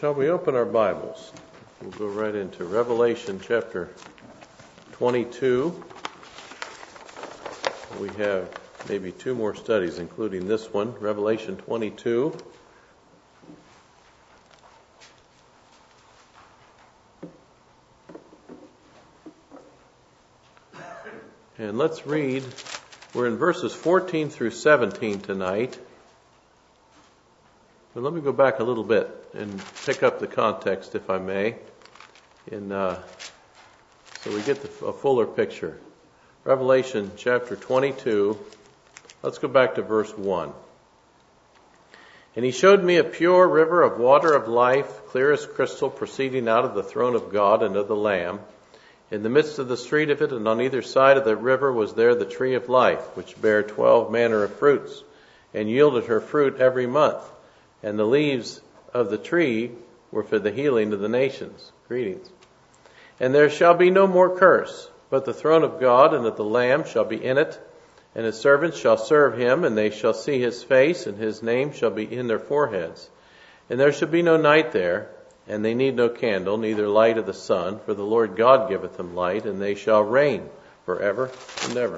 Shall we open our Bibles? We'll go right into Revelation chapter 22. We have maybe two more studies, including this one, Revelation 22. And let's read, we're in verses 14 through 17 tonight. But let me go back a little bit and pick up the context, if I may, so we get a fuller picture. Revelation chapter 22, let's go back to verse 1. And he showed me a pure river of water of life, clear as crystal, proceeding out of the throne of God and of the Lamb. In the midst of the street of it, and on either side of the river, was there the tree of life, which bare 12 manner of fruits, and yielded her fruit every month. And the leaves of the tree were for the healing of the nations. Greetings. And there shall be no more curse, but the throne of God and of the Lamb shall be in it, and his servants shall serve him, and they shall see his face, and his name shall be in their foreheads. And there shall be no night there, and they need no candle, neither light of the sun, for the Lord God giveth them light, and they shall reign forever and ever.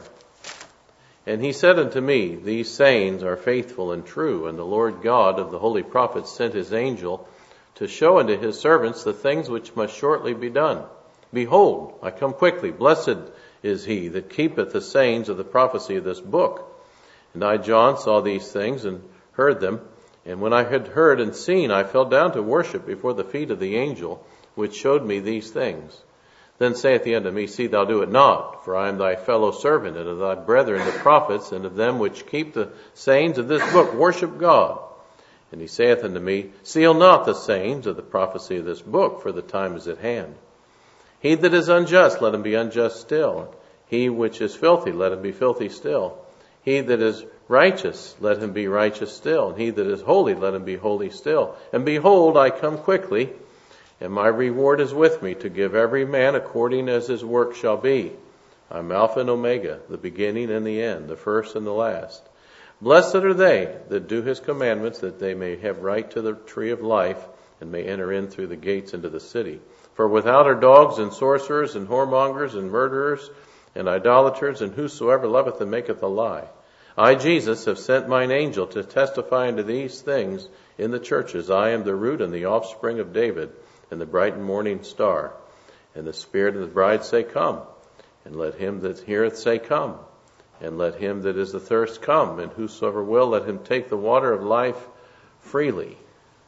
And he said unto me, These sayings are faithful and true, and the Lord God of the holy prophets sent his angel to show unto his servants the things which must shortly be done. Behold, I come quickly. Blessed is he that keepeth the sayings of the prophecy of this book. And I, John, saw these things and heard them. And when I had heard and seen, I fell down to worship before the feet of the angel, which showed me these things. Then saith he unto me, See thou do it not, for I am thy fellow servant, and of thy brethren the prophets, and of them which keep the sayings of this book. Worship God. And he saith unto me, Seal not the sayings of the prophecy of this book, for the time is at hand. He that is unjust, let him be unjust still. He which is filthy, let him be filthy still. He that is righteous, let him be righteous still. And he that is holy, let him be holy still. And behold, I come quickly, and my reward is with me, to give every man according as his work shall be. I am Alpha and Omega, the beginning and the end, the first and the last. Blessed are they that do his commandments, that they may have right to the tree of life, and may enter in through the gates into the city. For without are dogs and sorcerers and whoremongers and murderers and idolaters, and whosoever loveth and maketh a lie. I, Jesus, have sent mine angel to testify unto these things in the churches. I am the root and the offspring of David, and the bright and morning star. And the Spirit and the bride say, Come. And let him that heareth say, Come. And let him that is athirst come. And whosoever will, let him take the water of life freely.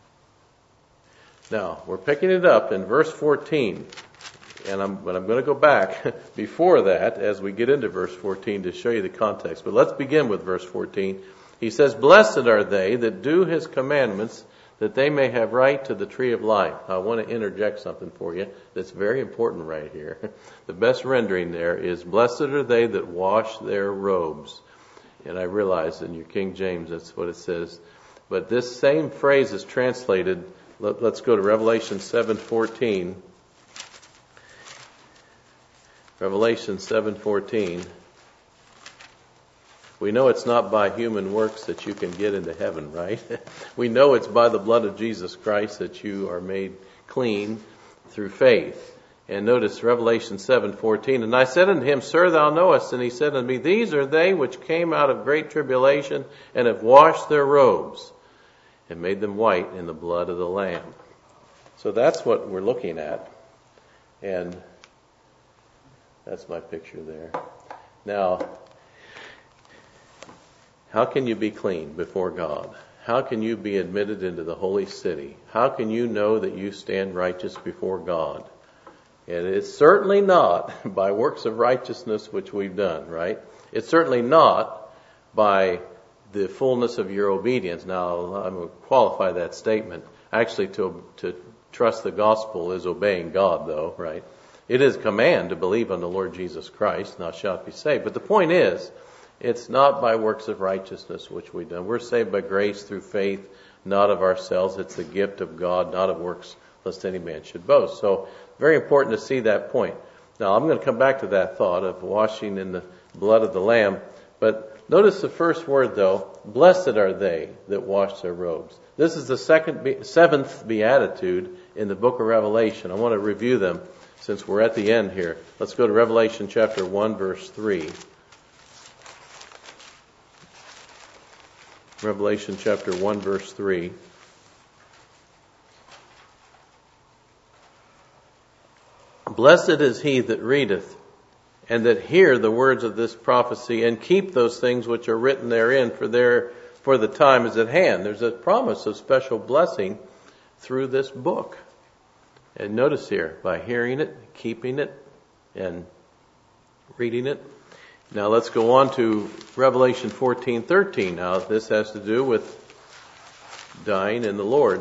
Now, we're picking it up in verse 14. But I'm going to go back before that as we get into verse 14 to show you the context. But let's begin with verse 14. He says, Blessed are they that do his commandments, that they may have right to the tree of life. I want to interject something for you that's very important right here. The best rendering there is, Blessed are they that wash their robes. And I realize in your King James that's what it says. But this same phrase is translated, let's go to Revelation 7:14. Revelation 7:14. We know it's not by human works that you can get into heaven, right? We know it's by the blood of Jesus Christ that you are made clean through faith. And notice Revelation 7:14. And I said unto him, Sir, thou knowest. And he said unto me, These are they which came out of great tribulation and have washed their robes and made them white in the blood of the Lamb. So that's what we're looking at. And that's my picture there. Now, how can you be clean before God? How can you be admitted into the holy city? How can you know that you stand righteous before God? And it's certainly not by works of righteousness which we've done, right? It's certainly not by the fullness of your obedience. Now, I'm going to qualify that statement. Actually, to trust the gospel is obeying God, though, right? It is a command to believe on the Lord Jesus Christ, thou shalt be saved. But the point is, it's not by works of righteousness which we've done. We're saved by grace through faith, not of ourselves. It's the gift of God, not of works, lest any man should boast. So, very important to see that point. Now, I'm going to come back to that thought of washing in the blood of the Lamb, but Notice the first word, though. Blessed are they that wash their robes. This is the seventh beatitude in the book of Revelation. I want to review them since we're at the end here. Let's go to Revelation chapter 1, verse 3. Revelation chapter 1, verse 3. Blessed is he that readeth, and that hear the words of this prophecy, and keep those things which are written therein, for the time is at hand. There's a promise of special blessing through this book. And notice here, by hearing it, keeping it, and reading it. Now let's go on to Revelation 14:13. Now this has to do with dying in the Lord.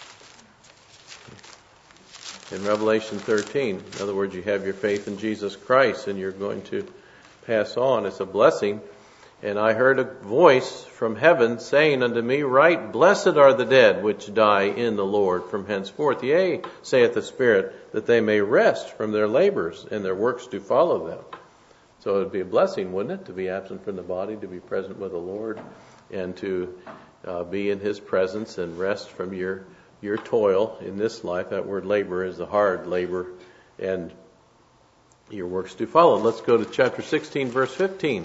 In Revelation 13, in other words, you have your faith in Jesus Christ and you're going to pass on. It's a blessing. And I heard a voice from heaven saying unto me, Write, blessed are the dead which die in the Lord from henceforth. Yea, saith the Spirit, that they may rest from their labors, and their works do follow them. So it would be a blessing, wouldn't it, to be absent from the body, to be present with the Lord, and to be in His presence and rest from your toil in this life. That word labor is the hard labor, and your works do follow. Let's go to chapter 16, verse 15.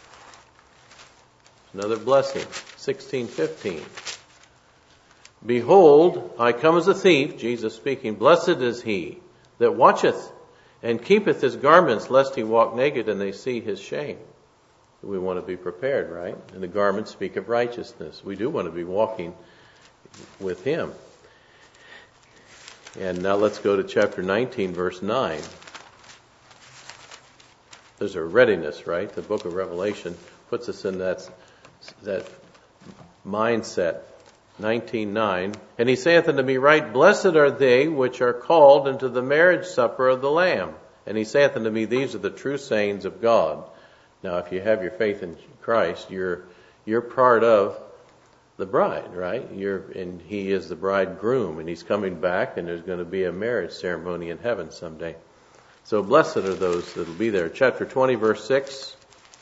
Another blessing. 16:15. Behold, I come as a thief, Jesus speaking. Blessed is he that watcheth and keepeth his garments, lest he walk naked and they see his shame. We want to be prepared, right? And the garments speak of righteousness. We do want to be walking with him. And now let's go to chapter 19, verse 9. There's a readiness, right? The book of Revelation puts us in that mindset. 19:9. And he saith unto me, Right, blessed are they which are called into the marriage supper of the Lamb. And he saith unto me, These are the true sayings of God. Now, if you have your faith in Christ, you're part of the bride, right? And he is the bridegroom, and he's coming back, and there's going to be a marriage ceremony in heaven someday. So blessed are those that will be there. Chapter 20, verse 6.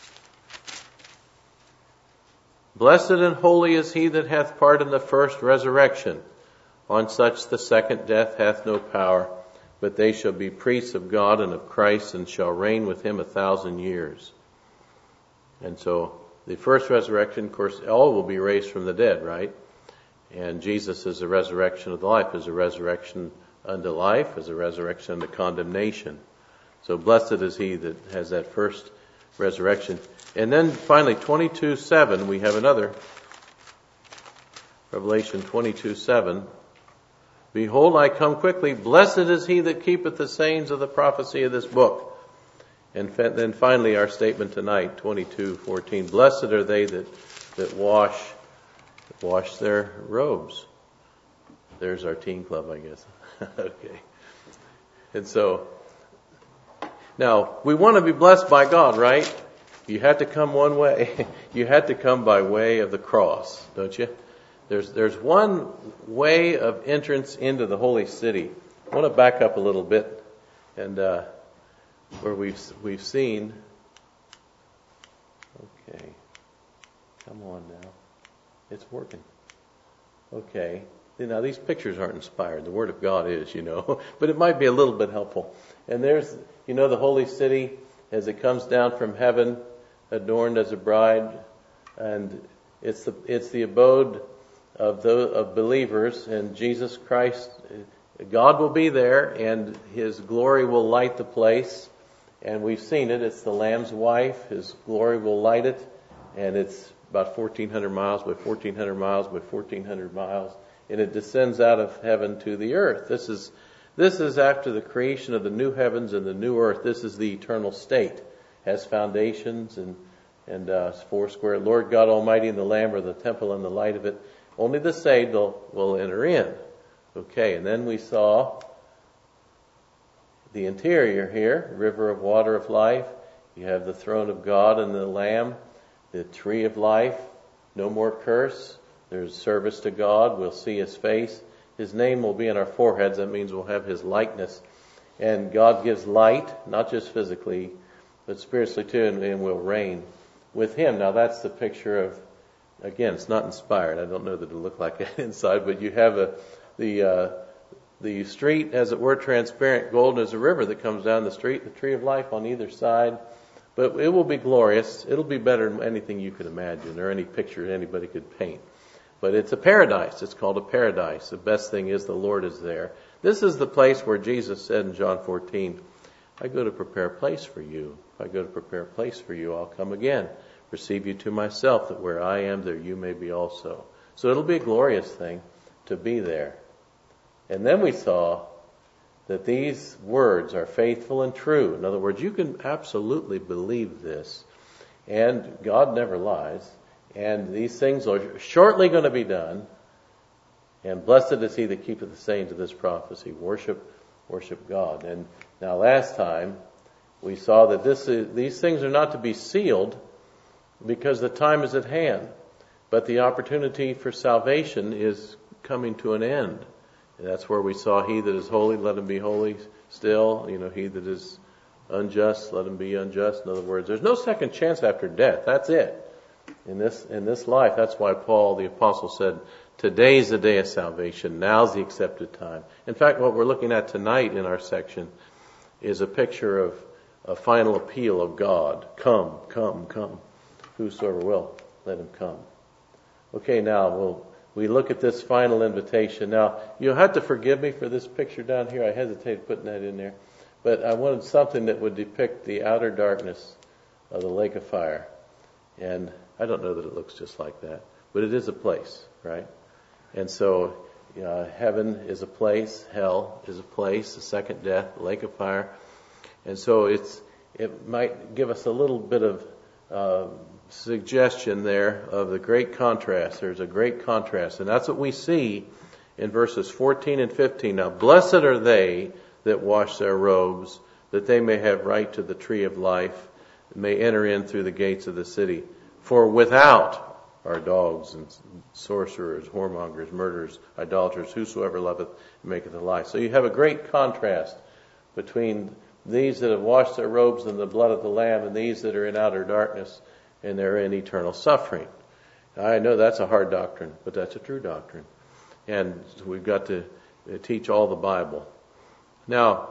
Blessed and holy is he that hath part in the first resurrection. On such the second death hath no power, but they shall be priests of God and of Christ, and shall reign with him 1,000 years. And so the first resurrection, of course, all will be raised from the dead, right? And Jesus is the resurrection of life, is a resurrection unto life, is a resurrection unto condemnation. So blessed is he that has that first resurrection. And then finally, 22:7, we have another. Revelation 22:7. Behold, I come quickly. Blessed is he that keepeth the sayings of the prophecy of this book. And then finally, our statement tonight, 22:14. Blessed are they that wash their robes. There's our teen club, I guess. Okay. And so, now, we want to be blessed by God, right? You had to come one way. You had to come by way of the cross, don't you? There's one way of entrance into the holy city. I want to back up a little bit, and where we've seen. Okay, come on now, it's working. Okay, now these pictures aren't inspired. The Word of God is, but it might be a little bit helpful. And there's, the holy city as it comes down from heaven, adorned as a bride, and it's the abode of believers, and Jesus Christ, God will be there, and His glory will light the place, and we've seen it. It's the Lamb's wife. His glory will light it, and it's about 1,400 miles by 1,400 miles by 1,400 miles, and it descends out of heaven to the earth. This is after the creation of the new heavens and the new earth. This is the eternal state. Has foundations and foursquare. Lord God Almighty and the Lamb are the temple and the light of it. Only the saved will enter in. Okay, and then we saw the interior here, river of water of life. You have the throne of God and the Lamb, the tree of life, no more curse. There's service to God. We'll see His face. His name will be on our foreheads. That means we'll have His likeness. And God gives light, not just physically, but spiritually too, and we'll reign with him. Now that's the picture of, again, it's not inspired. I don't know that it'll look like it inside, but you have the street, as it were, transparent, golden as a river that comes down the street, the tree of life on either side. But it will be glorious. It'll be better than anything you could imagine or any picture anybody could paint. But it's a paradise. It's called a paradise. The best thing is the Lord is there. This is the place where Jesus said in John 14, I go to prepare a place for you. If I go to prepare a place for you, I'll come again, receive you to myself, that where I am, there you may be also. So it'll be a glorious thing to be there. And then we saw that these words are faithful and true. In other words, you can absolutely believe this. And God never lies. And these things are shortly going to be done. And blessed is he that keepeth the sayings of this prophecy. Worship God. And now last time we saw that these things are not to be sealed because the time is at hand. But the opportunity for salvation is coming to an end. And that's where we saw he that is holy, let him be holy still. He that is unjust, let him be unjust. In other words, there's no second chance after death. That's it. In this life, that's why Paul the apostle said, today's the day of salvation. Now's the accepted time. In fact, what we're looking at tonight in our section is a picture of a final appeal of God. Come, come, come. Whosoever will, let him come. Okay, now we look at this final invitation. Now, you'll have to forgive me for this picture down here. I hesitated putting that in there. But I wanted something that would depict the outer darkness of the lake of fire. And I don't know that it looks just like that. But it is a place, right? And so heaven is a place. Hell is a place. The second death, the lake of fire. And so it might give us a little bit of suggestion there of the great contrast. There's a great contrast. And that's what we see in verses 14 and 15. Now, blessed are they that wash their robes, that they may have right to the tree of life, and may enter in through the gates of the city. For without are dogs and sorcerers, whoremongers, murderers, idolaters, whosoever loveth maketh a lie. So you have a great contrast between these that have washed their robes in the blood of the Lamb and these that are in outer darkness and they're in eternal suffering. I know that's a hard doctrine, but that's a true doctrine. And we've got to teach all the Bible. Now,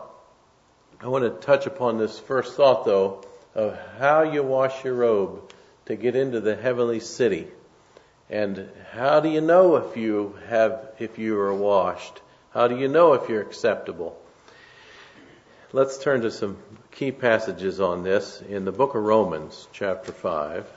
I want to touch upon this first thought, though, of how you wash your robe to get into the heavenly city. And how do you know if you are washed? How do you know if you're acceptable? Let's turn to some key passages on this in the book of Romans, chapter 5.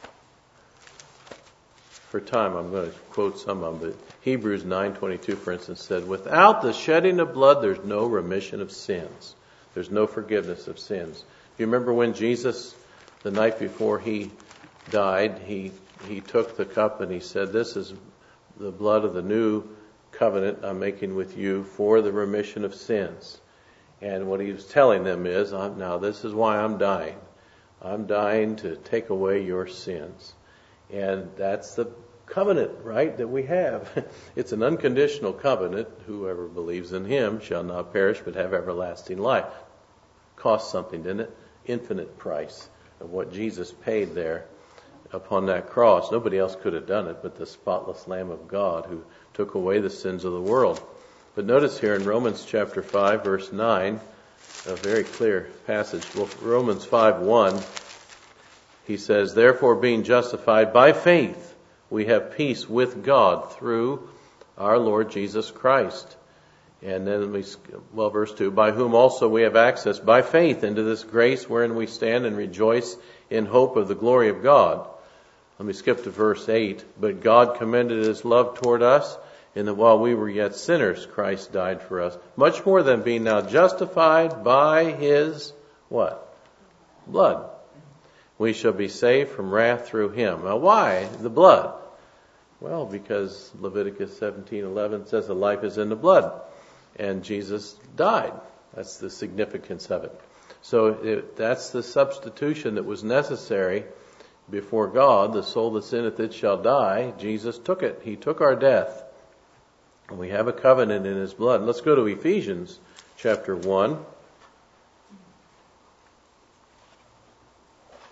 For time, I'm going to quote some of them, but Hebrews 9:22, for instance, said, without the shedding of blood, there's no remission of sins. There's no forgiveness of sins. Do you remember when Jesus, the night before he died, he took the cup and he said, this is the blood of the new covenant I'm making with you for the remission of sins. And what he was telling them is, now this is why I'm dying. I'm dying to take away your sins. And that's the covenant, right, that we have. It's an unconditional covenant. Whoever believes in him shall not perish but have everlasting life. Cost something, didn't it? Infinite price of what Jesus paid there upon that cross. Nobody else could have done it but the spotless Lamb of God who took away the sins of the world. But notice here in Romans chapter 5, verse 9, a very clear passage. Well, Romans 5:1, he says, therefore being justified by faith, we have peace with God through our Lord Jesus Christ. And then verse 2, by whom also we have access by faith into this grace wherein we stand and rejoice in hope of the glory of God. Let me skip to verse 8. But God commended his love toward us, in that while we were yet sinners, Christ died for us. Much more than being now justified by his, what? Blood. We shall be saved from wrath through him. Now why the blood? Well, because Leviticus 17:11 says the life is in the blood. And Jesus died. That's the significance of it. So that's the substitution that was necessary before God. The soul that sinneth, it shall die. Jesus took it. He took our death. And we have a covenant in his blood. Let's go to Ephesians chapter 1.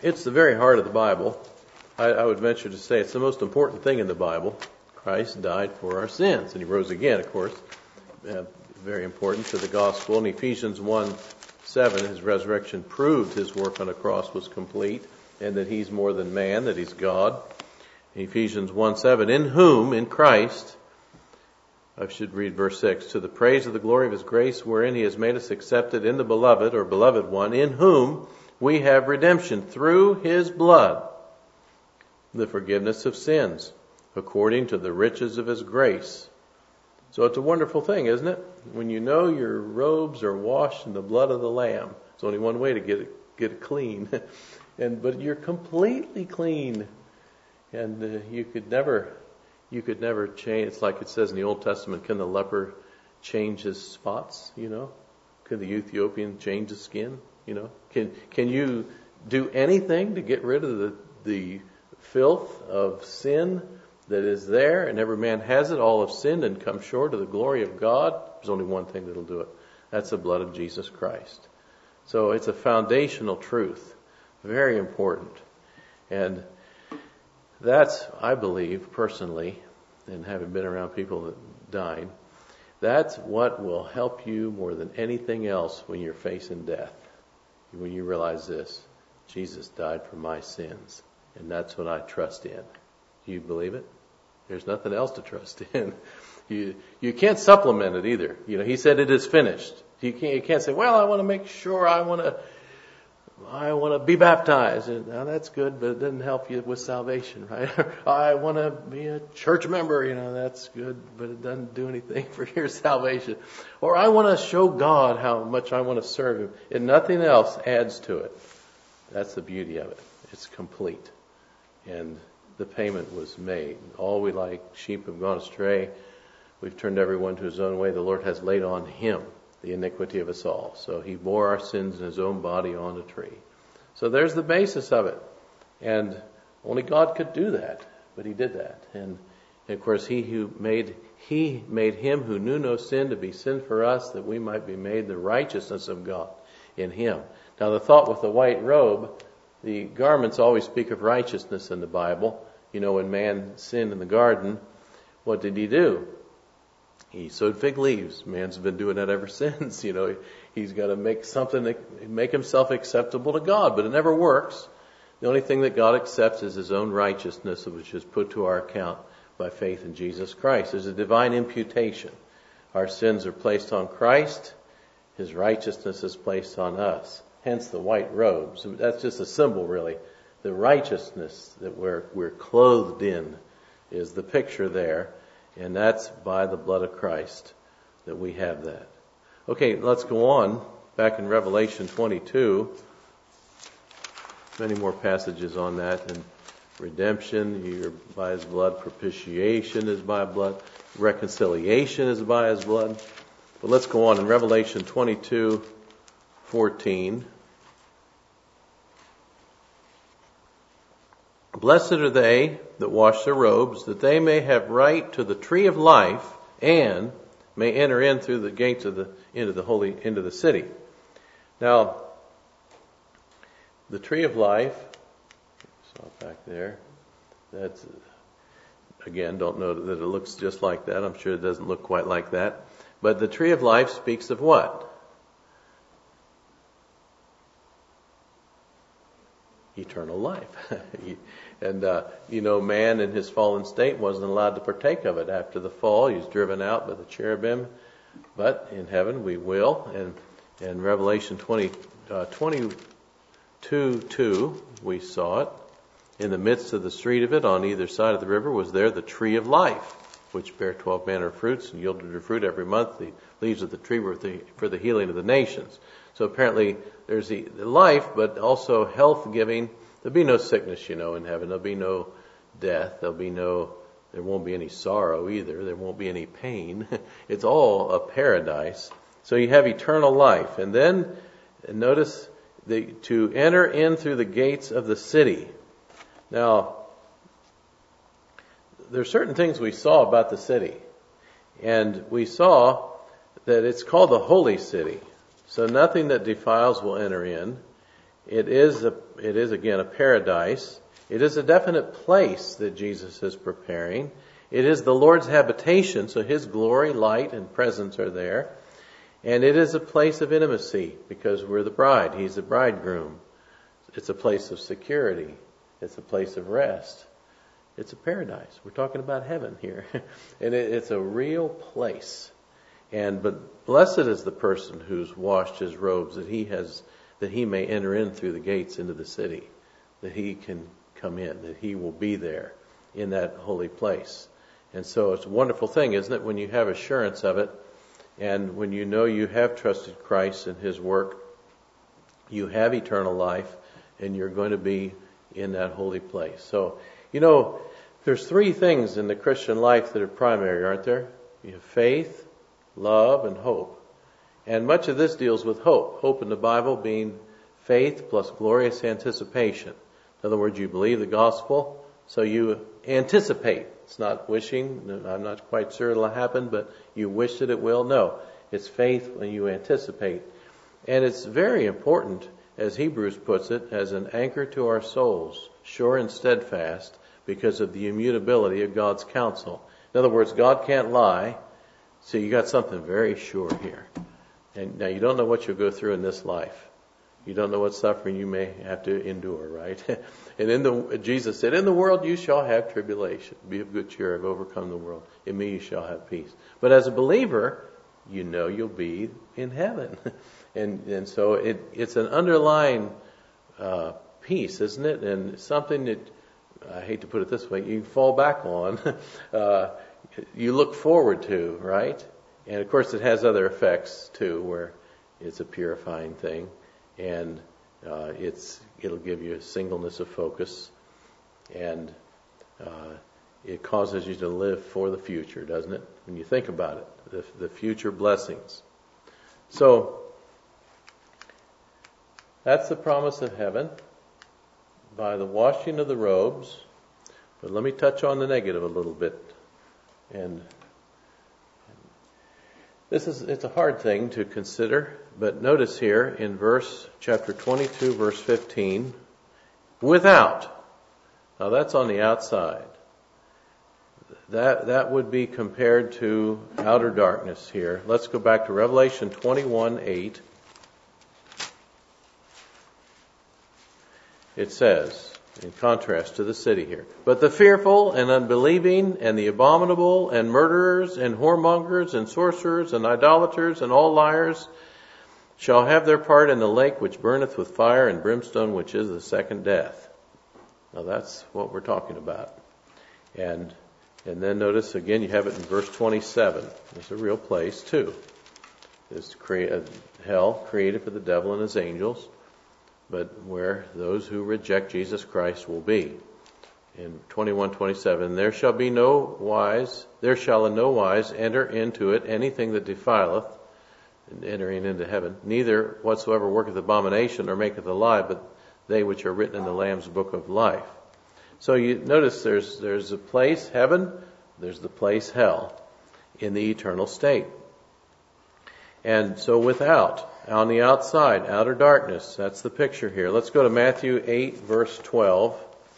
It's the very heart of the Bible. I would venture to say it's the most important thing in the Bible. Christ died for our sins, and He rose again, of course. Very important to the gospel. In Ephesians 1:7, His resurrection proved His work on the cross was complete, and that He's more than man, that He's God. Ephesians 1:7, in whom, in Christ, I should read verse 6, to the praise of the glory of His grace, wherein He has made us accepted in the beloved, or beloved one, in whom we have redemption through His blood, the forgiveness of sins, according to the riches of His grace. So it's a wonderful thing, isn't it? When you know your robes are washed in the blood of the Lamb. There's only one way to get it clean. But you're completely clean. And you could never change. It's like it says in the Old Testament, can the leper change his spots? Can the Ethiopian change his skin? Can you do anything to get rid of the filth of sin that is there? And every man has it. All have sinned and come short of the glory of God. There's only one thing that'll do it. That's the blood of Jesus Christ. So it's a foundational truth. Very important. And that's, I believe, personally, and having been around people that died, that's what will help you more than anything else when you're facing death. When you realize this, Jesus died for my sins, and that's what I trust in. Do you believe it? There's nothing else to trust in. You can't supplement it either. He said it is finished. You can't say, well, I want to make sure I want to be baptized. Now that's good, but it doesn't help you with salvation, right? I want to be a church member. That's good, but it doesn't do anything for your salvation. Or I want to show God how much I want to serve Him. And nothing else adds to it. That's the beauty of it. It's complete. And the payment was made. All we like sheep have gone astray. We've turned everyone to his own way. The Lord has laid on Him the iniquity of us all. So He bore our sins in His own body on a tree. So there's the basis of it. And only God could do that. But He did that. And of course, He made Him who knew no sin to be sin for us, that we might be made the righteousness of God in Him. Now the thought with the white robe, the garments always speak of righteousness in the Bible. When man sinned in the garden, what did he do? He sowed fig leaves. Man's been doing that ever since. He's got to make something that make himself acceptable to God, but it never works. The only thing that God accepts is His own righteousness, which is put to our account by faith in Jesus Christ. There's a divine imputation. Our sins are placed on Christ. His righteousness is placed on us. Hence the white robes. That's just a symbol, really. The righteousness that we're clothed in is the picture there. And that's by the blood of Christ that we have that. Okay, let's go on. Back in Revelation 22. Many more passages on that. And redemption, by His blood. Propitiation is by blood. Reconciliation is by His blood. But let's go on in Revelation 22:14. Blessed are they that wash their robes, that they may have right to the tree of life, and may enter in through the gates into the city. Now, the tree of life, saw it back there. That's, again, don't know that it looks just like that. I'm sure it doesn't look quite like that. But the tree of life speaks of what? Eternal life. And, man in his fallen state wasn't allowed to partake of it. After the fall, he was driven out by the cherubim. But in heaven, we will. And in Revelation 22:2, we saw it. In the midst of the street of it, on either side of the river, was there the tree of life, which bare 12 manner of fruits and yielded her fruit every month. The leaves of the tree were for the healing of the nations. So apparently there's the life, but also health giving. There'll be no sickness, in heaven. There'll be no death. There won't be any sorrow either. There won't be any pain. It's all a paradise. So you have eternal life. And then notice to enter in through the gates of the city. Now, there are certain things we saw about the city. And we saw that it's called the holy city. So nothing that defiles will enter in. It is again a paradise. It is a definite place that Jesus is preparing. It is the Lord's habitation, so His glory, light, and presence are there. And it is a place of intimacy because we're the bride. He's the bridegroom. It's a place of security. It's a place of rest. It's a paradise. We're talking about heaven here. And it's a real place. But blessed is the person who's washed his robes, that he may enter in through the gates into the city, that he can come in, that he will be there in that holy place. And so it's a wonderful thing, isn't it, when you have assurance of it, and when you know you have trusted Christ and His work, you have eternal life, and you're going to be in that holy place. So, there's three things in the Christian life that are primary, aren't there? You have faith, love, and hope. And much of this deals with hope. Hope in the Bible being faith plus glorious anticipation. In other words, you believe the gospel, so you anticipate. It's not wishing. I'm not quite sure it'll happen, but you wish that it will. No, it's faith when you anticipate. And it's very important, as Hebrews puts it, as an anchor to our souls, sure and steadfast, because of the immutability of God's counsel. In other words, God can't lie, so you got something very sure here. And now you don't know what you'll go through in this life. You don't know what suffering you may have to endure, right? And Jesus said, in the world you shall have tribulation. Be of good cheer, I've overcome the world. In me you shall have peace. But as a believer, you know you'll be in heaven. And so it's an underlying peace, isn't it? And something that, I hate to put it this way, you can fall back on. You look forward to, right? And of course it has other effects too, where it's a purifying thing. And it'll give you a singleness of focus, and it causes you to live for the future, doesn't it? When you think about it, the future blessings. So that's the promise of heaven by the washing of the robes. But let me touch on the negative a little bit. And it's a hard thing to consider, but notice here in chapter 22, verse 15, without. Now that's on the outside. That would be compared to outer darkness here. Let's go back to Revelation 21:8. It says, in contrast to the city here, but the fearful and unbelieving and the abominable and murderers and whoremongers and sorcerers and idolaters and all liars shall have their part in the lake which burneth with fire and brimstone, which is the second death. Now that's what we're talking about. And then notice again, you have it in verse 27. It's a real place too. It's hell created for the devil and his angels, but where those who reject Jesus Christ will be. In 21:27, there shall in no wise enter into it anything that defileth, entering into heaven, neither whatsoever worketh abomination or maketh a lie, but they which are written in the Lamb's book of life. So you notice there's a place, heaven, there's the place, hell, in the eternal state. And so without, on the outside, outer darkness, that's the picture here. Let's go to Matthew 8, verse 12.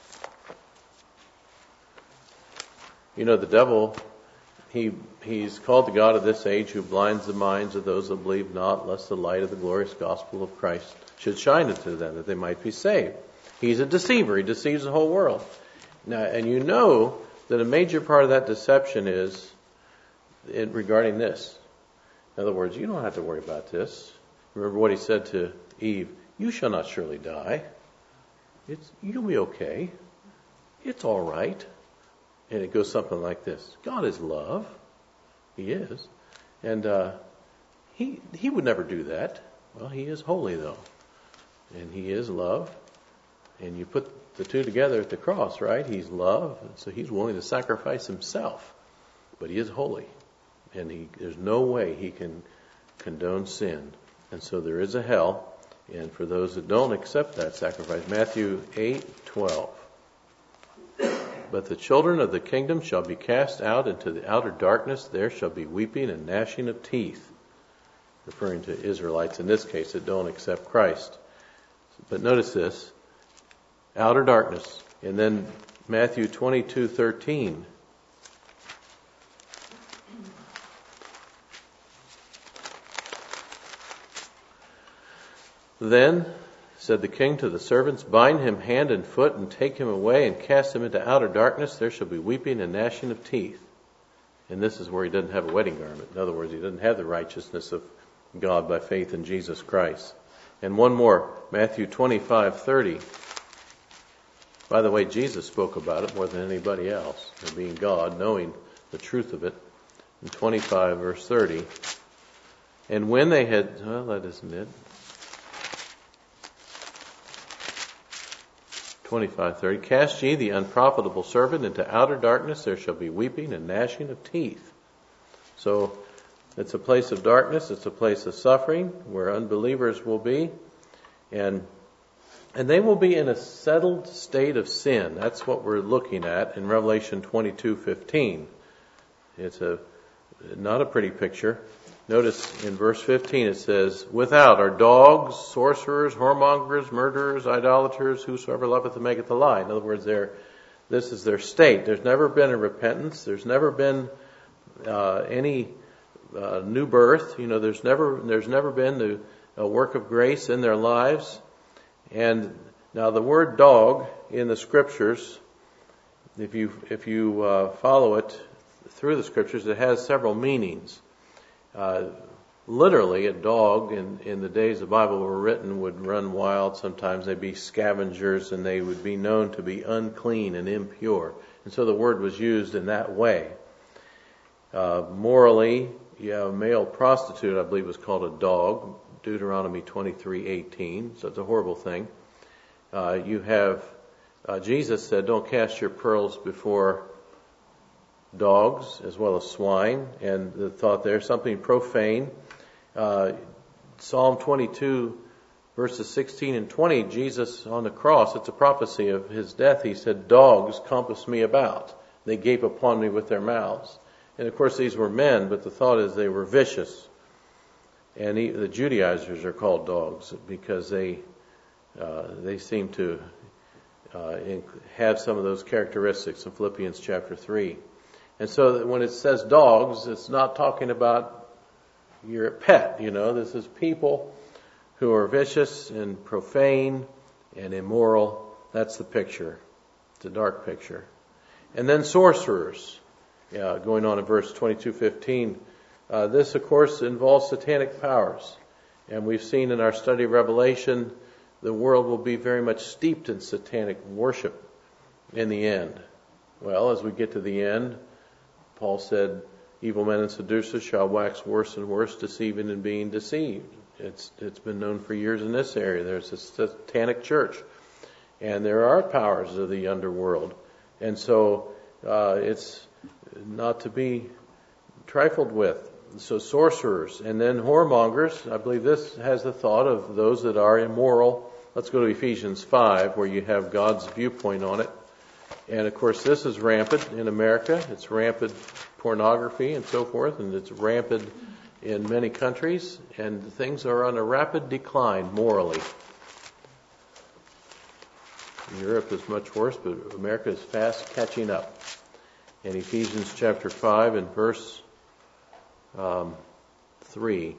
The devil, he's called the God of this age, who blinds the minds of those that believe not, lest the light of the glorious gospel of Christ should shine into them, that they might be saved. He's a deceiver. He deceives the whole world. Now, and you know that a major part of that deception is regarding this. In other words, you don't have to worry about this. Remember what he said to Eve, you shall not surely die. You'll be okay. It's all right. And it goes something like this. God is love. He is. And he would never do that. Well, he is holy, though. And he is love. And you put the two together at the cross, right? He's love. And so he's willing to sacrifice himself. But he is holy. And there's no way he can condone sin. And so there is a hell. And for those that don't accept that sacrifice, Matthew 8:12. But the children of the kingdom shall be cast out into the outer darkness. There shall be weeping and gnashing of teeth. Referring to Israelites in this case that don't accept Christ. But notice this, outer darkness. And then Matthew 22:13. Then said the king to the servants, bind him hand and foot and take him away and cast him into outer darkness. There shall be weeping and gnashing of teeth. And this is where he doesn't have a wedding garment. In other words, he doesn't have the righteousness of God by faith in Jesus Christ. And one more, Matthew 25:30. By the way, Jesus spoke about it more than anybody else, being God, knowing the truth of it. In 25 verse 30. And when they had, well, that isn't it. 25:30. Cast ye the unprofitable servant into outer darkness. There shall be weeping and gnashing of teeth. So it's a place of darkness. It's a place of suffering where unbelievers will be. And they will be in a settled state of sin. That's what we're looking at in Revelation 22:15. It's not a pretty picture. Notice in verse 15 it says, without are dogs, sorcerers, whoremongers, murderers, idolaters, whosoever loveth and maketh a lie. In other words, this is their state. There's never been a repentance. There's never been any new birth. There's never been a work of grace in their lives. And now the word dog in the Scriptures, if you follow it through the Scriptures, it has several meanings. Literally, a dog in the days the Bible were written would run wild. Sometimes they'd be scavengers, and they would be known to be unclean and impure. And so the word was used in that way. Morally, a male prostitute, I believe, was called a dog. Deuteronomy 23:18. So it's a horrible thing. You have Jesus said, "Don't cast your pearls before dogs as well as swine," and the thought there, something profane. Psalm 22 verses 16 and 20, Jesus on the cross, it's a prophecy of his death. He said, "Dogs compass me about. They gape upon me with their mouths." And of course these were men, but the thought is they were vicious. And the Judaizers are called dogs because they seem to have some of those characteristics in Philippians chapter 3. And so when it says dogs, it's not talking about your pet. This is people who are vicious and profane and immoral. That's the picture. It's a dark picture. And then sorcerers, going on in verse 22:15. This, of course, involves satanic powers. And we've seen in our study of Revelation, the world will be very much steeped in satanic worship in the end. Well, as we get to the end, Paul said, evil men and seducers shall wax worse and worse, deceiving and being deceived. It's been known for years in this area. There's a satanic church. And there are powers of the underworld. And so it's not to be trifled with. So sorcerers, and then whoremongers. I believe this has the thought of those that are immoral. Let's go to Ephesians 5, where you have God's viewpoint on it. And of course this is rampant in America. It's rampant pornography and so forth, and it's rampant in many countries, and things are on a rapid decline morally. Europe is much worse, but America is fast catching up. In Ephesians chapter 5 and verse 3.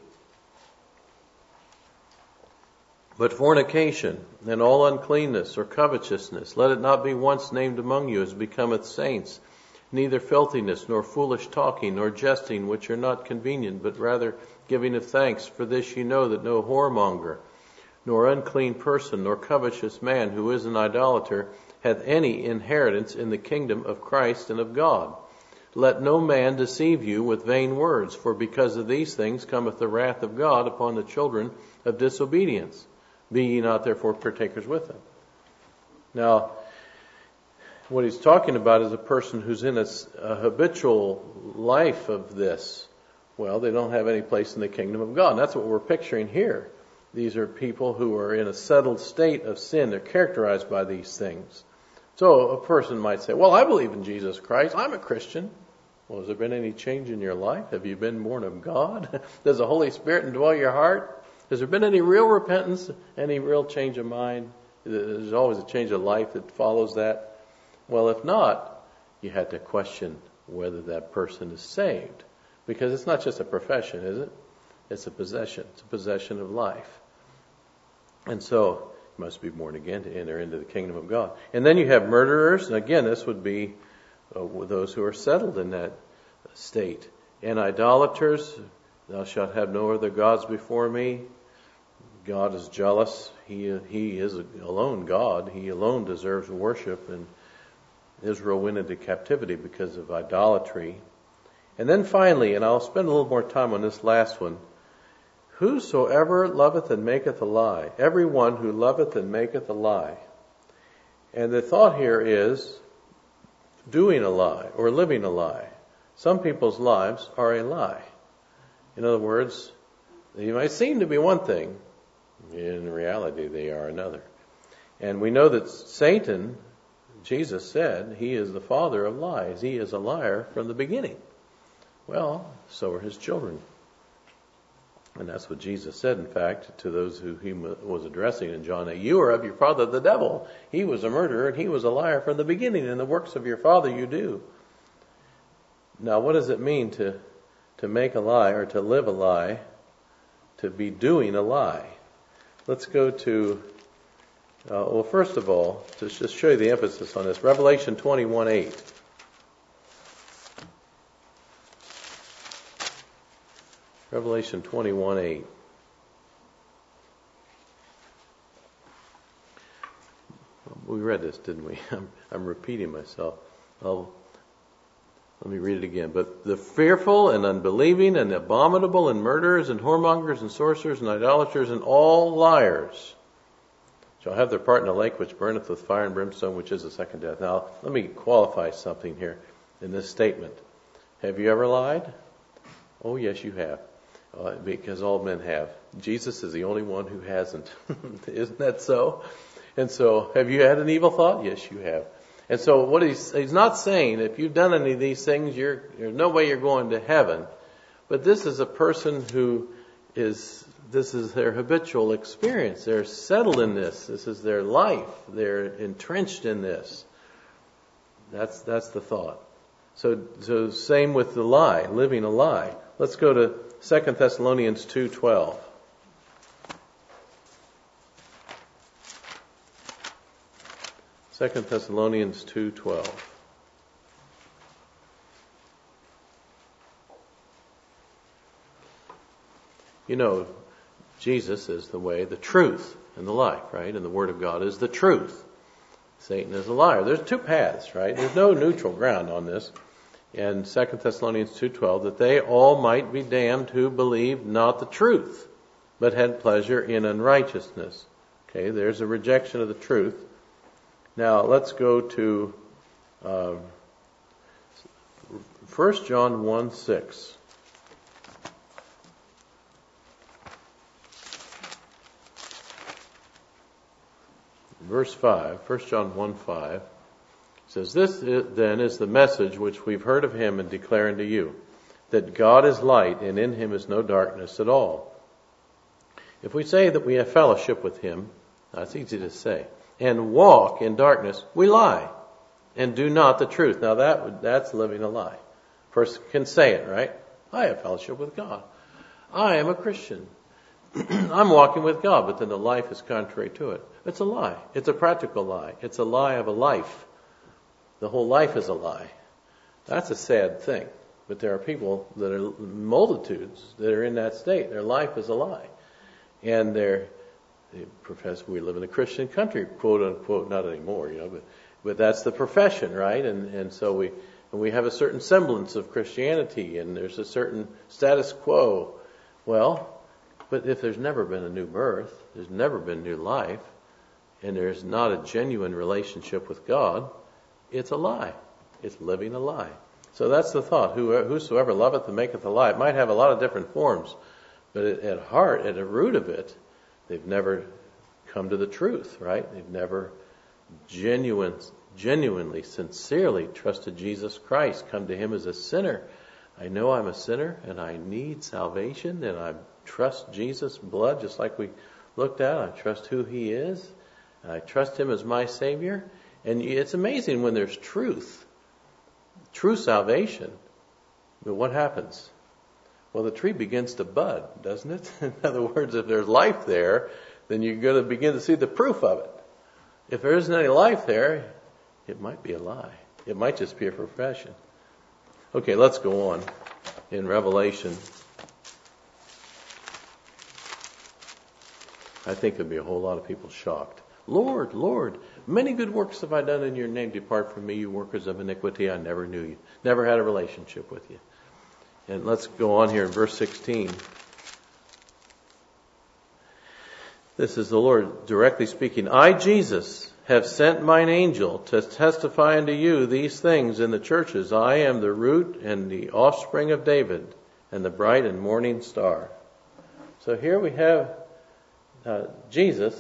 But fornication and all uncleanness or covetousness, let it not be once named among you as becometh saints, neither filthiness, nor foolish talking, nor jesting, which are not convenient, but rather giving of thanks. For this ye know that no whoremonger, nor unclean person, nor covetous man who is an idolater, hath any inheritance in the kingdom of Christ and of God. Let no man deceive you with vain words, for because of these things cometh the wrath of God upon the children of disobedience. Be ye not therefore partakers with them. Now, what he's talking about is a person who's in a habitual life of this. Well, they don't have any place in the kingdom of God. And that's what we're picturing here. These are people who are in a settled state of sin. They're characterized by these things. So a person might say, well, I believe in Jesus Christ. I'm a Christian. Well, has there been any change in your life? Have you been born of God? Does the Holy Spirit indwell your heart? Has there been any real repentance, any real change of mind? There's always a change of life that follows that. Well, if not, you had to question whether that person is saved. Because it's not just a profession, is it? It's a possession. It's a possession of life. And so, you must be born again to enter into the kingdom of God. And then you have murderers. And again, this would be those who are settled in that state. And idolaters, thou shalt have no other gods before me. God is jealous. He is alone God. He alone deserves worship. And Israel went into captivity because of idolatry. And then finally, and I'll spend a little more time on this last one, whosoever loveth and maketh a lie, every one who loveth and maketh a lie. And the thought here is doing a lie or living a lie. Some people's lives are a lie. In other words, they might seem to be one thing. In reality, they are another. And we know that Satan, Jesus said, he is the father of lies. He is a liar from the beginning. Well, so are his children. And that's what Jesus said, in fact, to those who he was addressing in John 8. You are of your father the devil. He was a murderer and he was a liar from the beginning. And the works of your father you do. Now, what does it mean to make a lie or to live a lie, to be doing a lie? Let's go to, well, first of all, to just show you the emphasis on this, Revelation 21:8. Revelation 21:8. We read this, didn't we? I'm repeating myself. Let me read it again. But the fearful and unbelieving and abominable and murderers and whoremongers and sorcerers and idolaters and all liars shall have their part in the lake which burneth with fire and brimstone, which is the second death. Now, let me qualify something here in this statement. Have you ever lied? Oh, yes, you have. Because all men have. Jesus is the only one who hasn't. Isn't that so? And so, have you had an evil thought? Yes, you have. And so what he's not saying, if you've done any of these things, there's no way you're going to heaven. But this is a person who this is their habitual experience. They're settled in this. This is their life. They're entrenched in this. That's the thought. So same with the lie, living a lie. Let's go to 2 Thessalonians 2:12. 2 Thessalonians 2:12. You know, Jesus is the way, the truth, and the life, right? And the Word of God is the truth. Satan is a liar. There's two paths, right? There's no neutral ground on this. And 2 Thessalonians 2:12, that they all might be damned who believed not the truth, but had pleasure in unrighteousness. Okay, there's a rejection of the truth. Now, let's go to 1 John 1:6. Verse 5, 1 John 1:5 says, This then is the message which we've heard of him and declare unto you, that God is light and in him is no darkness at all. If we say that we have fellowship with him, that's easy to say, and walk in darkness, we lie and do not the truth. Now that's living a lie. Person can say it, right? I have fellowship with God. I am a Christian. I'm walking with God, but then the life is contrary to it. It's a lie. It's a practical lie. It's a lie of a life. The whole life is a lie. That's a sad thing. But there are people that are multitudes that are in that state. Their life is a lie. And they profess we live in a Christian country, quote unquote, not anymore, but that's the profession, right? And so we have a certain semblance of Christianity, and there's a certain status quo. Well, but if there's never been a new birth, there's never been new life, and there's not a genuine relationship with God, it's a lie. It's living a lie. So that's the thought. Whosoever loveth and maketh a lie. It might have a lot of different forms, but at heart, at the root of it, they've never come to the truth, right? They've never genuinely, sincerely trusted Jesus Christ, come to him as a sinner. I know I'm a sinner and I need salvation, and I trust Jesus' blood just like we looked at. I trust who He is. I trust Him as my Savior. And it's amazing when there's truth, true salvation. But what happens? Well, the tree begins to bud, doesn't it? In other words, if there's life there, then you're going to begin to see the proof of it. If there isn't any life there, it might be a lie. It might just be a profession. Okay, let's go on in Revelation. I think there'll be a whole lot of people shocked. Lord, Lord, many good works have I done in your name. Depart from me, you workers of iniquity. I never knew you. Never had a relationship with you. And let's go on here in verse 16. This is the Lord directly speaking. I, Jesus, have sent mine angel to testify unto you these things in the churches. I am the root and the offspring of David and the bright and morning star. So here we have Jesus.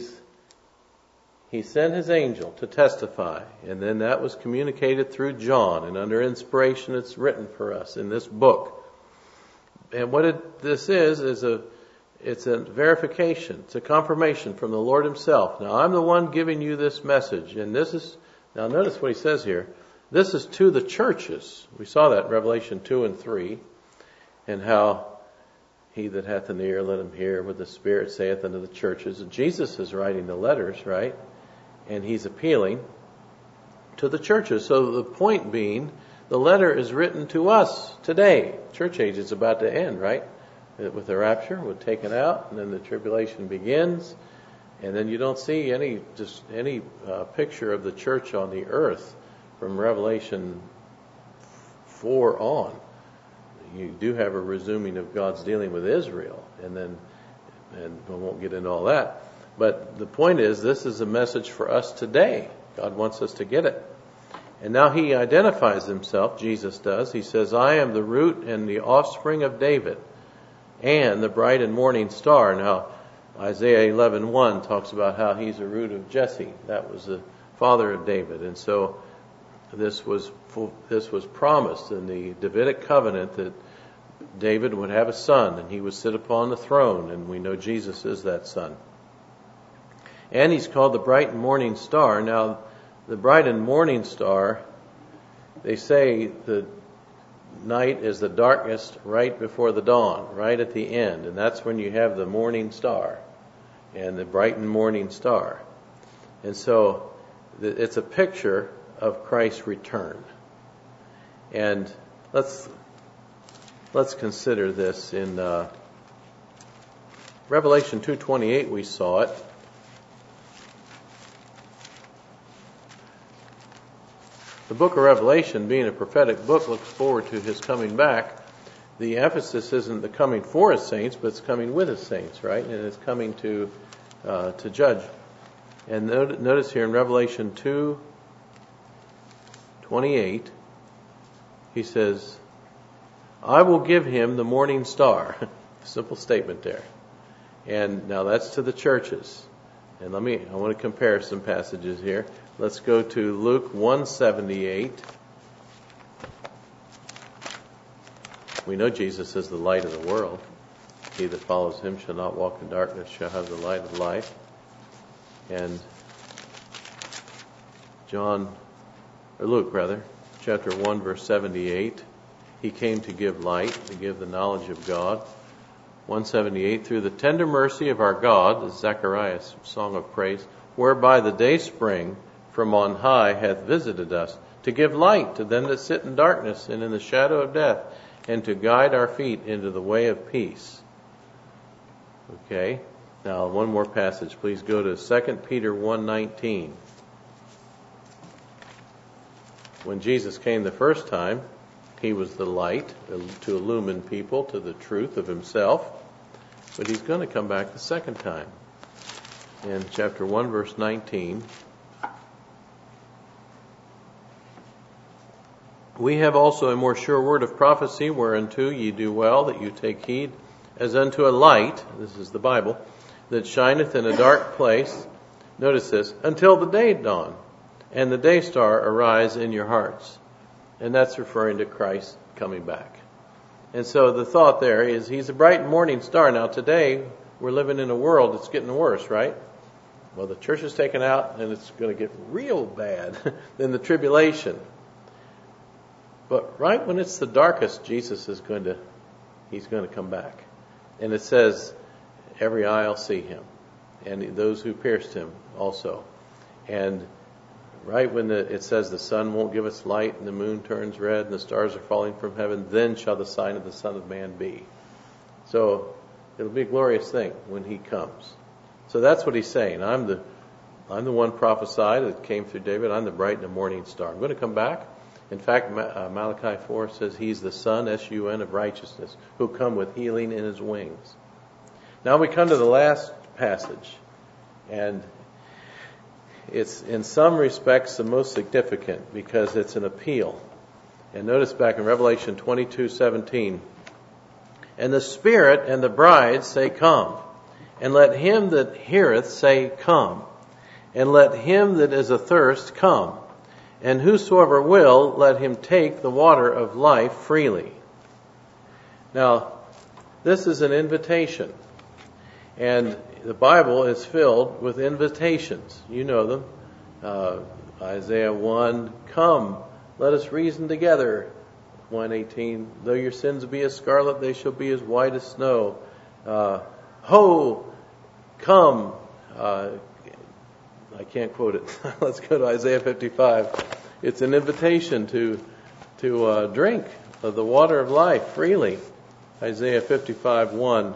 He sent his angel to testify, and then that was communicated through John, and under inspiration it's written for us in this book. And what this is it's a verification, it's a confirmation from the Lord Himself. Now I'm the one giving you this message, and now notice what He says here. This is to the churches. We saw that in Revelation 2 and 3, and how he that hath an ear, let him hear what the Spirit saith unto the churches. And Jesus is writing the letters, right? And He's appealing to the churches. So the point being, the letter is written to us today. Church age is about to end, right? With the rapture, we're taken out, and then the tribulation begins. And then you don't see any picture of the church on the earth from Revelation 4 on. You do have a resuming of God's dealing with Israel, and we won't get into all that. But the point is, this is a message for us today. God wants us to get it. And now He identifies Himself, Jesus does. He says, I am the root and the offspring of David and the bright and morning star. Now, Isaiah 11:1 talks about how He's a root of Jesse. That was the father of David. And so this was promised in the Davidic covenant that David would have a son and he would sit upon the throne. And we know Jesus is that son. And He's called the bright and morning star. Now, the bright and morning star, they say the night is the darkest right before the dawn, right at the end. And that's when you have the morning star and the bright and morning star. And so it's a picture of Christ's return. And let's consider this in Revelation 2:28. We saw it. The book of Revelation, being a prophetic book, looks forward to His coming back. The emphasis isn't the coming for His saints, but it's coming with His saints, right? And it's coming to judge. And notice here in Revelation 2:28, He says, I will give him the morning star. Simple statement there. And now that's to the churches. And I want to compare some passages here. Let's go to Luke 1:78. We know Jesus is the light of the world. He that follows Him shall not walk in darkness, shall have the light of life. And Luke, chapter 1, verse 78. He came to give light, to give the knowledge of God. 178, through the tender mercy of our God, this is Zechariah's song of praise, whereby the day spring from on high hath visited us, to give light to them that sit in darkness and in the shadow of death, and to guide our feet into the way of peace. Okay, now one more passage. Please go to 2 Peter 1:19. When Jesus came the first time, He was the light to illumine people to the truth of Himself. But He's going to come back the second time. In chapter 1, verse 19, we have also a more sure word of prophecy, whereunto ye do well that you take heed, as unto a light, this is the Bible, that shineth in a dark place, notice this, until the day dawn, and the day star arise in your hearts. And that's referring to Christ coming back. And so the thought there is he's a bright morning star. Now today we're living in a world that's getting worse, right? Well, the church is taken out and it's going to get real bad in the tribulation. But right when it's the darkest, Jesus is going to come back. And it says, every eye will see him, and those who pierced him also. And right when it says the sun won't give its light, and the moon turns red, and the stars are falling from heaven, then shall the sign of the Son of Man be. So it'll be a glorious thing when he comes. So that's what he's saying. I'm the one prophesied that came through David. I'm the bright and the morning star. I'm going to come back. In fact, Malachi 4 says he's the Son, S-U-N, of righteousness, who come with healing in his wings. Now we come to the last passage, and it's in some respects the most significant because it's an appeal. And notice back in Revelation 22:17, and the Spirit and the bride say, come. And let him that heareth say, come. And let him that is athirst come. And whosoever will, let him take the water of life freely. Now, this is an invitation. And the Bible is filled with invitations. You know them. Isaiah 1, come, let us reason together. 1:18, though your sins be as scarlet, they shall be as white as snow. Ho, come. I can't quote it. Let's go to Isaiah 55. It's an invitation to drink of the water of life freely. Isaiah 55:1.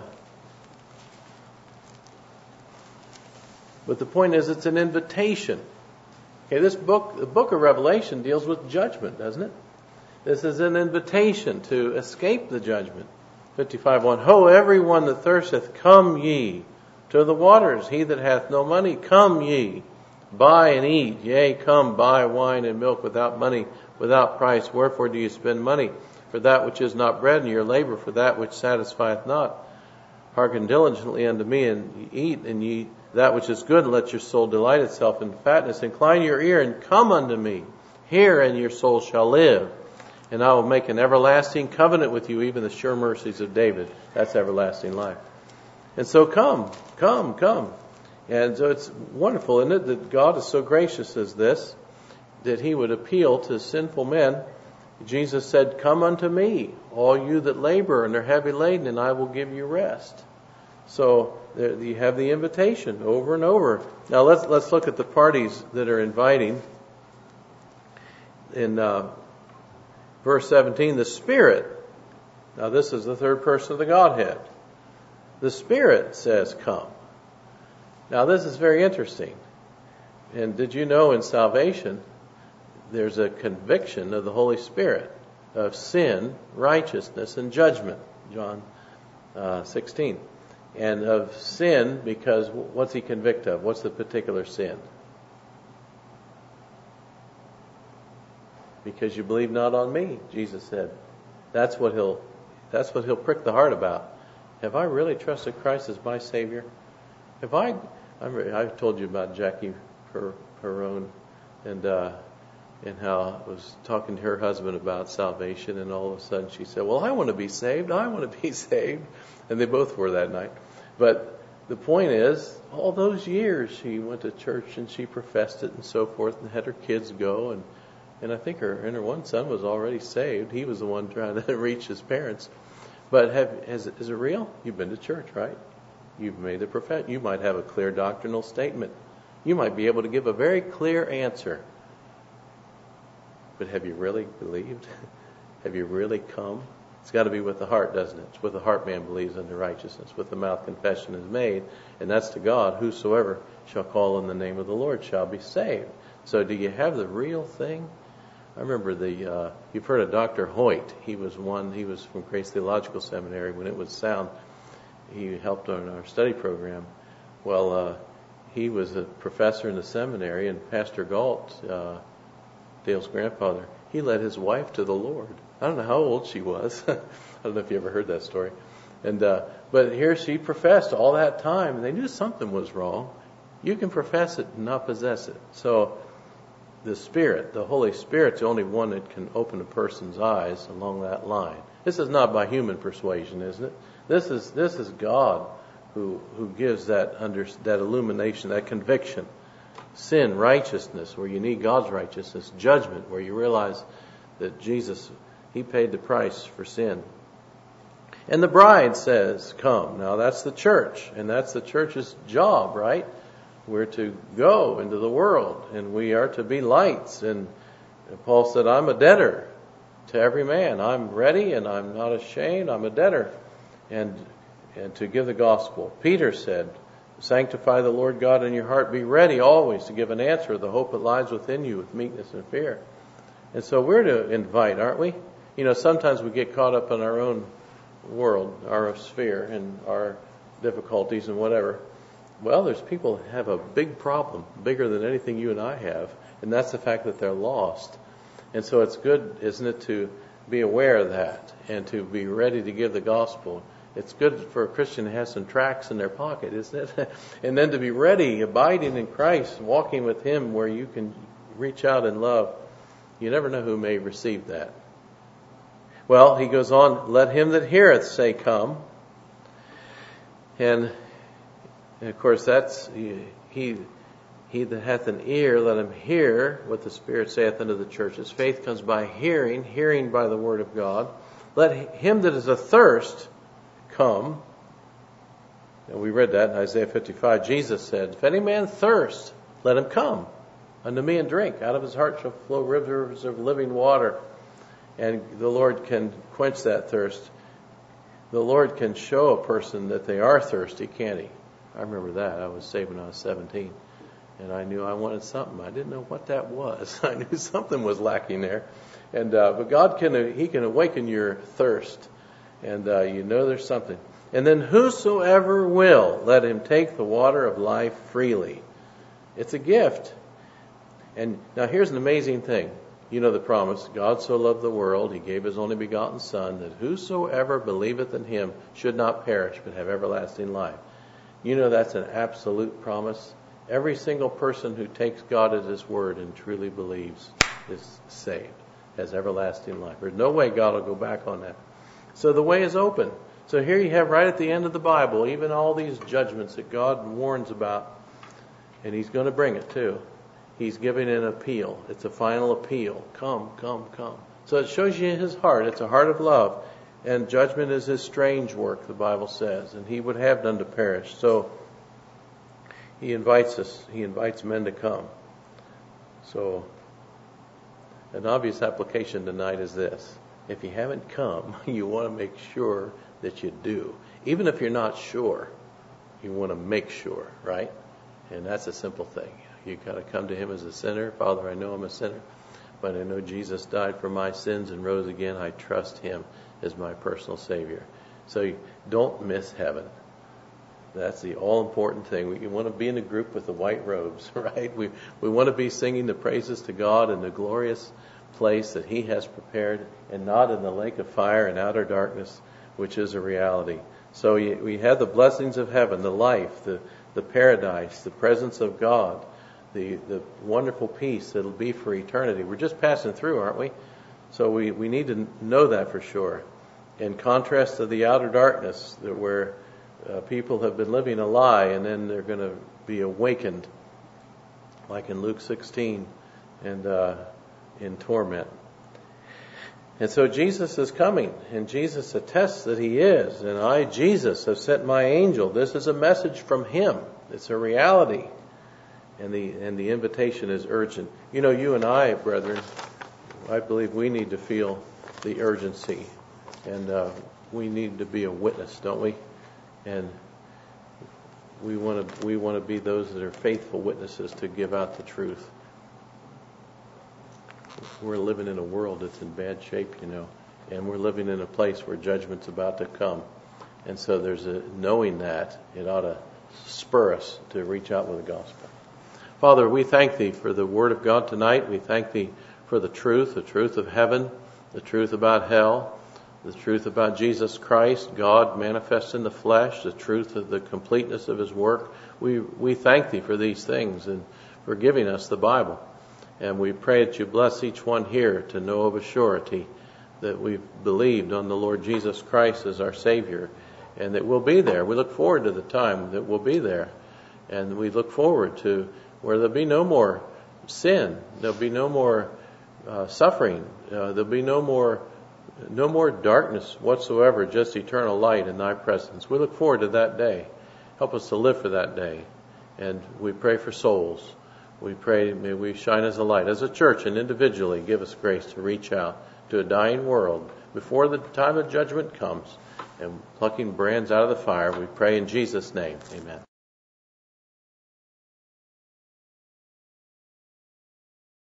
But the point is, it's an invitation. Okay, the book of Revelation deals with judgment, doesn't it? This is an invitation to escape the judgment. 55:1. Ho, everyone that thirsteth, come ye to the waters. He that hath no money, come ye, buy and eat. Yea, come, buy wine and milk without money, without price. Wherefore do you spend money for that which is not bread, and your labor for that which satisfieth not? Hearken diligently unto me, and eat, and ye that which is good, and let your soul delight itself in fatness. Incline your ear, and come unto me. Hear, and your soul shall live. And I will make an everlasting covenant with you, even the sure mercies of David. That's everlasting life. And so come. And so it's wonderful, isn't it, that God is so gracious as this, that he would appeal to sinful men. Jesus said, come unto me, all you that labor and are heavy laden, and I will give you rest. So there you have the invitation over and over. Now let's look at the parties that are inviting. In verse 17, the Spirit. Now this is the third person of the Godhead. The Spirit says, come. Now this is very interesting. And did you know in salvation, there's a conviction of the Holy Spirit of sin, righteousness, and judgment. John 16. And of sin, because what's he convict of? What's the particular sin? Because you believe not on me, Jesus said. That's what he'll prick the heart about. Have I really trusted Christ as my Savior? I told you about Jackie Perrone and how I was talking to her husband about salvation, and all of a sudden she said, well, I want to be saved. And they both were that night. But the point is, all those years she went to church and she professed it and so forth, and had her kids go, and I think her one son was already saved. He was the one trying to reach his parents. But is it real? You've been to church, right? You've made the profession. You might have a clear doctrinal statement. You might be able to give a very clear answer. But have you really believed? Have you really come? It's got to be with the heart, doesn't it? It's with the heart man believes unto righteousness. With the mouth confession is made. And that's to God. Whosoever shall call on the name of the Lord shall be saved. So do you have the real thing? I remember you've heard of Dr. Hoyt. He was from Grace Theological Seminary when it was sound. He helped on our study program. Well, he was a professor in the seminary, and Pastor Galt, Dale's grandfather, he led his wife to the Lord. I don't know how old she was. I don't know if you ever heard that story. And but here she professed all that time, and they knew something was wrong. You can profess it and not possess it. So the Spirit, the Holy Spirit's the only one that can open a person's eyes along that line. This is not by human persuasion, isn't it? This is God who gives that illumination, that conviction. Sin, righteousness, where you need God's righteousness. Judgment, where you realize that Jesus, He paid the price for sin. And the bride says, come. Now that's the church, and that's the church's job, right? We're to go into the world, and we are to be lights. And Paul said, I'm a debtor to every man. I'm ready, and I'm not ashamed. I'm a debtor. And to give the gospel. Peter said, sanctify the Lord God in your heart. Be ready always to give an answer to the hope that lies within you with meekness and fear. And so we're to invite, aren't we? You know, sometimes we get caught up in our own world, our sphere, and our difficulties and whatever. Well, there's people that have a big problem, bigger than anything you and I have, and that's the fact that they're lost. And so it's good, isn't it, to be aware of that and to be ready to give the gospel. It's good for a Christian to have some tracts in their pocket, isn't it? And then to be ready, abiding in Christ, walking with Him where you can reach out in love. You never know who may receive that. Well, he goes on, let him that heareth say, come. And of course, that's he that hath an ear, let him hear what the Spirit saith unto the churches. Faith comes by hearing, hearing by the word of God. Let him that is athirst come. And we read that in Isaiah 55. Jesus said, if any man thirst, let him come unto me and drink. Out of his heart shall flow rivers of living water. And the Lord can quench that thirst. The Lord can show a person that they are thirsty, can't He? I remember that. I was saved when I was 17. And I knew I wanted something. I didn't know what that was. I knew something was lacking there. And but God He can awaken your thirst. And you know there's something. And then whosoever will, let him take the water of life freely. It's a gift. And now here's an amazing thing. You know the promise, God so loved the world, He gave His only begotten Son, that whosoever believeth in Him should not perish, but have everlasting life. You know that's an absolute promise. Every single person who takes God at His word and truly believes is saved, has everlasting life. There's no way God will go back on that. So the way is open. So here you have right at the end of the Bible, even all these judgments that God warns about, and He's going to bring it too. He's giving an appeal. It's a final appeal. Come, come, come. So it shows you His heart. It's a heart of love. And judgment is His strange work, the Bible says. And He would have none to perish. So He invites us. He invites men to come. So an obvious application tonight is this. If you haven't come, you want to make sure that you do. Even if you're not sure, you want to make sure, right? And that's a simple thing. You've got to come to Him as a sinner. Father, I know I'm a sinner, but I know Jesus died for my sins and rose again. I trust Him as my personal Savior. So you don't miss heaven. That's the all-important thing. We want to be in a group with the white robes, right? We want to be singing the praises to God in the glorious place that He has prepared, and not in the lake of fire and outer darkness, which is a reality. So we have the blessings of heaven, the life, the paradise, the presence of God, the wonderful peace that'll be for eternity. We're just passing through, aren't we? So we need to know that for sure. In contrast to the outer darkness, where people have been living a lie, and then they're going to be awakened, like in Luke 16, and in torment. And so Jesus is coming, and Jesus attests that He is. And I, Jesus, have sent my angel. This is a message from Him. It's a reality. And the invitation is urgent. You know, you and I, brethren, I believe we need to feel the urgency. And we need to be a witness, don't we? And we want to be those that are faithful witnesses to give out the truth. We're living in a world that's in bad shape, you know, and we're living in a place where judgment's about to come. And so there's knowing that, it ought to spur us to reach out with the gospel. Father, we thank Thee for the Word of God tonight. We thank Thee for the truth of heaven, the truth about hell, the truth about Jesus Christ, God manifest in the flesh, the truth of the completeness of His work. We thank Thee for these things and for giving us the Bible. And we pray that you bless each one here to know of a surety that we've believed on the Lord Jesus Christ as our Savior, and that we'll be there. We look forward to the time that we'll be there. And we look forward to where there'll be no more sin. There'll be no more suffering. There'll be no more darkness whatsoever, just eternal light in thy presence. We look forward to that day. Help us to live for that day. And we pray for souls. We pray, may we shine as a light. As a church and individually, give us grace to reach out to a dying world before the time of judgment comes. And plucking brands out of the fire, we pray in Jesus' name. Amen.